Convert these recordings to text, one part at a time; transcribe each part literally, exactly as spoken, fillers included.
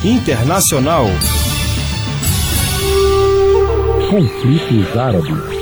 Internacional. Conflitos árabes.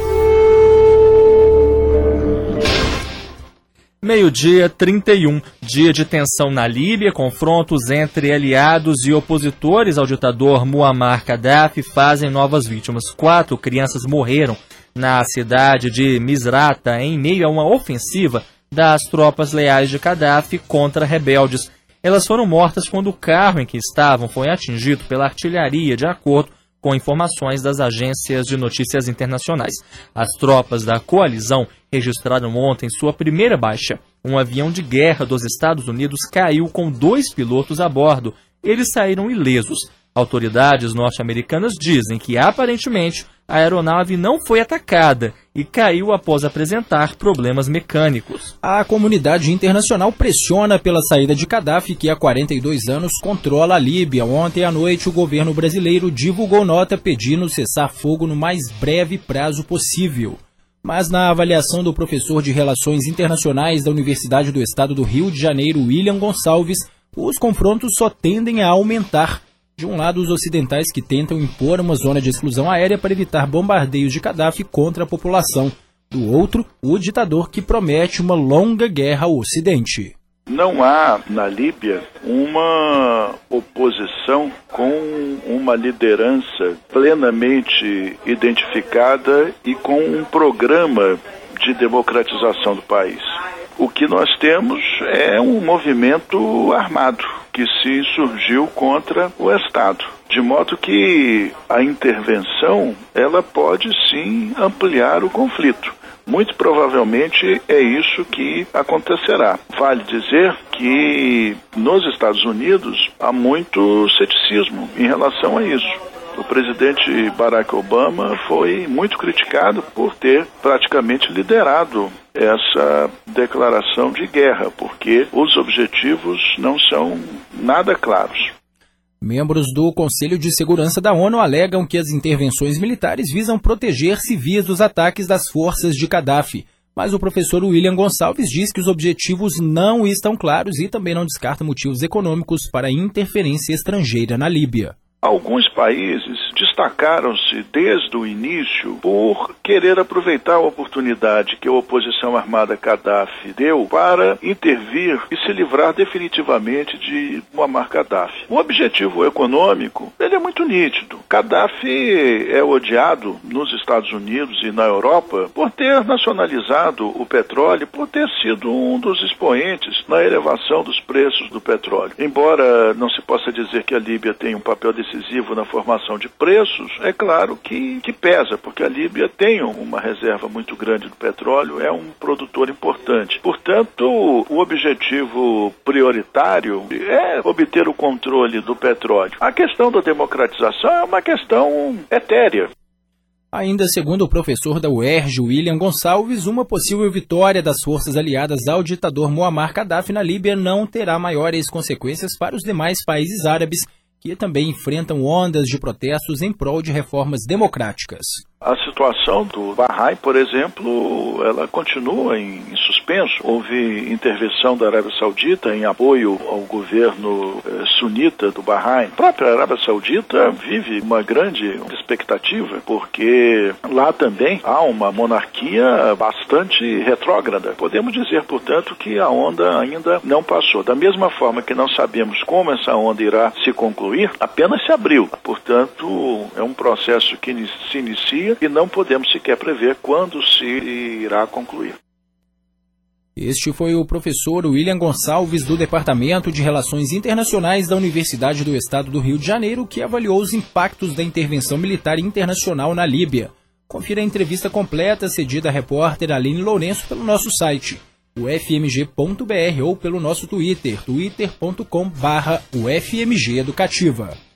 Meio-dia, trinta e um, dia de tensão na Líbia, confrontos entre aliados e opositores ao ditador Muammar Gaddafi fazem novas vítimas. Quatro crianças morreram na cidade de Misrata em meio a uma ofensiva das tropas leais de Gaddafi contra rebeldes. Elas foram mortas quando o carro em que estavam foi atingido pela artilharia, de acordo com informações das agências de notícias internacionais. As tropas da coalizão registraram ontem sua primeira baixa. Um avião de guerra dos Estados Unidos caiu com dois pilotos a bordo. Eles saíram ilesos. Autoridades norte-americanas dizem que, aparentemente, a aeronave não foi atacada e caiu após apresentar problemas mecânicos. A comunidade internacional pressiona pela saída de Gaddafi, que há quarenta e dois anos controla a Líbia. Ontem à noite, o governo brasileiro divulgou nota pedindo cessar fogo no mais breve prazo possível. Mas na avaliação do professor de Relações Internacionais da Universidade do Estado do Rio de Janeiro, William Gonçalves, os confrontos só tendem a aumentar. De um lado, os ocidentais que tentam impor uma zona de exclusão aérea para evitar bombardeios de Gaddafi contra a população. Do outro, o ditador que promete uma longa guerra ao Ocidente. Não há na Líbia uma oposição com uma liderança plenamente identificada e com um programa de democratização do país. O que nós temos é um movimento armado que se insurgiu contra o Estado, de modo que a intervenção ela pode sim ampliar o conflito. Muito provavelmente é isso que acontecerá. Vale dizer que nos Estados Unidos há muito ceticismo em relação a isso. O presidente Barack Obama foi muito criticado por ter praticamente liderado essa declaração de guerra, porque os objetivos não são nada claros. Membros do Conselho de Segurança da ONU alegam que as intervenções militares visam proteger civis dos ataques das forças de Gaddafi. Mas o professor William Gonçalves diz que os objetivos não estão claros e também não descarta motivos econômicos para interferência estrangeira na Líbia. Alguns países destacaram-se desde o início por querer aproveitar a oportunidade que a oposição armada Gaddafi deu para intervir e se livrar definitivamente de Muammar Gaddafi. O objetivo econômico, ele é muito nítido. Gaddafi é odiado nos Estados Unidos e na Europa por ter nacionalizado o petróleo, por ter sido um dos expoentes na elevação dos preços do petróleo. Embora não se possa dizer que a Líbia tem um papel decisivo decisivo na formação de preços, é claro que, que pesa, porque a Líbia tem uma reserva muito grande do petróleo, é um produtor importante. Portanto, o objetivo prioritário é obter o controle do petróleo. A questão da democratização é uma questão etérea. Ainda segundo o professor da U E R J, William Gonçalves, uma possível vitória das forças aliadas ao ditador Muammar Gaddafi na Líbia não terá maiores consequências para os demais países árabes que também enfrentam ondas de protestos em prol de reformas democráticas. A situação do Bahrein, por exemplo, ela continua em, em suspenso. Houve intervenção da Arábia Saudita em apoio ao governo eh, sunita do Bahrein. A própria Arábia Saudita vive uma grande expectativa, porque lá também há uma monarquia bastante retrógrada. Podemos dizer, portanto, que a onda ainda não passou. Da mesma forma que não sabemos como essa onda irá se concluir, apenas se abriu. Portanto, é um processo que se inicia e não podemos sequer prever quando se irá concluir. Este foi o professor William Gonçalves, do Departamento de Relações Internacionais da Universidade do Estado do Rio de Janeiro, que avaliou os impactos da intervenção militar internacional na Líbia. Confira a entrevista completa cedida à repórter Aline Lourenço pelo nosso site, u f m g ponto b r, ou pelo nosso Twitter, twitter ponto com barra u f m g educativa.